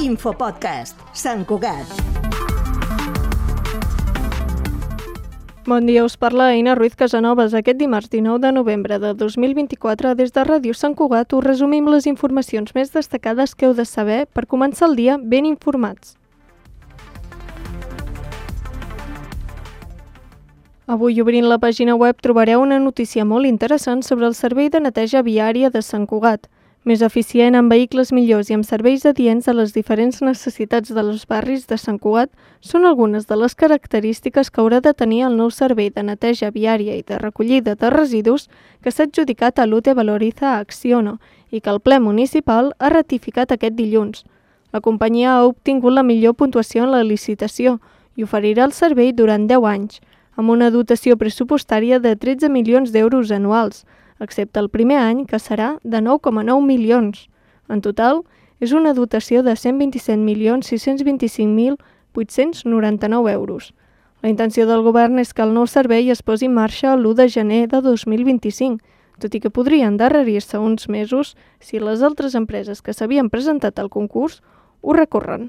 Infopodcast, Sant Cugat. Bon dia, us parla Eina Ruiz Casanovas. Aquest dimarts 19 de novembre de 2024, des de Ràdio Sant Cugat, us resumim les informacions més destacades que heu de saber per començar el dia ben informats. Avui, obrint la pàgina web, trobareu una notícia molt interessant sobre el servei de neteja viària de Sant Cugat. Més eficient, amb vehicles millors i amb serveis adients a les diferents necessitats dels barris de Sant Cugat són algunes de les característiques que haurà de tenir el nou servei de neteja viària i de recollida de residus que s'ha adjudicat a l'UTE Valoriza Acciono i que el ple municipal ha ratificat aquest dilluns. La companyia ha obtingut la millor puntuació en la licitació i oferirà el servei durant 10 anys, amb una dotació pressupostària de 13 milions d'euros anuals, excepte el primer any, que serà de 9,9 milions. En total, és una dotació de 127.625.899 euros. La intenció del govern és que el nou servei es posi en marxa l'1 de gener de 2025, tot i que podria endarrerir-se uns mesos si les altres empreses que s'havien presentat al concurs ho recorren.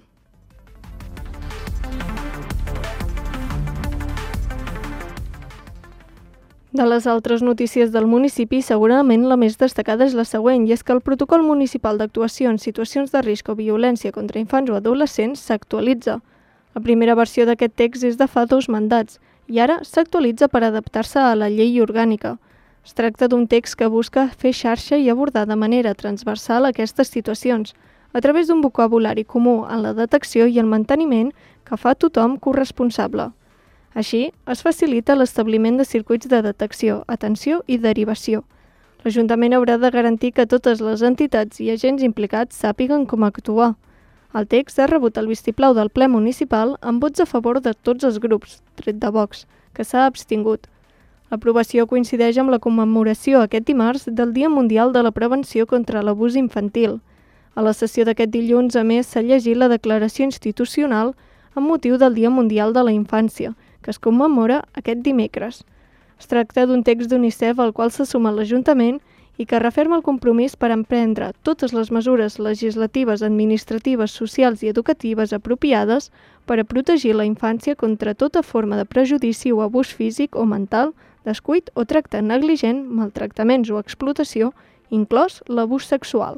De les altres notícies del municipi, segurament la més destacada és la següent, i és que el protocol municipal d'actuació en situacions de risc o violència contra infants o adolescents s'actualitza. La primera versió d'aquest text és de fa 2 mandats i ara s'actualitza per adaptar-se a la llei orgànica. Es tracta d'un text que busca fer xarxa i abordar de manera transversal aquestes situacions, a través d'un vocabulari comú en la detecció i el manteniment que fa tothom corresponsable. Així, es facilita l'establiment de circuits de detecció, atenció i derivació. L'Ajuntament haurà de garantir que totes les entitats i agents implicats sàpiguen com actuar. El text ha rebut el vistiplau del ple municipal amb vots a favor de tots els grups, tret de Vox, que s'ha abstingut. L'aprovació coincideix amb la commemoració aquest dimarts del Dia Mundial de la Prevenció contra l'Abús Infantil. A la sessió d'aquest dilluns, a més, s'ha llegit la declaració institucional amb motiu del Dia Mundial de la Infància, que es commemora aquest dimecres. Es tracta d'un text d'UNICEF al qual se suma l'Ajuntament i que referma el compromís per emprendre totes les mesures legislatives, administratives, socials i educatives apropiades per a protegir la infància contra tota forma de prejudici o abús físic o mental, descuit o tracte negligent, maltractaments o explotació, inclòs l'abús sexual.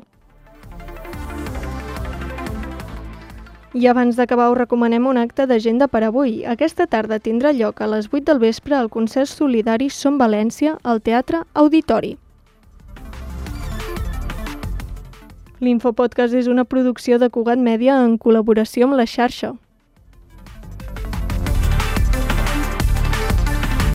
I abans d'acabar us recomanem un acte d'agenda per avui. Aquesta tarda tindrà lloc a les 8 del vespre el concert solidari Som València al Teatre Auditori. L'Infopodcast és una producció de Cugat Mèdia en col·laboració amb la xarxa.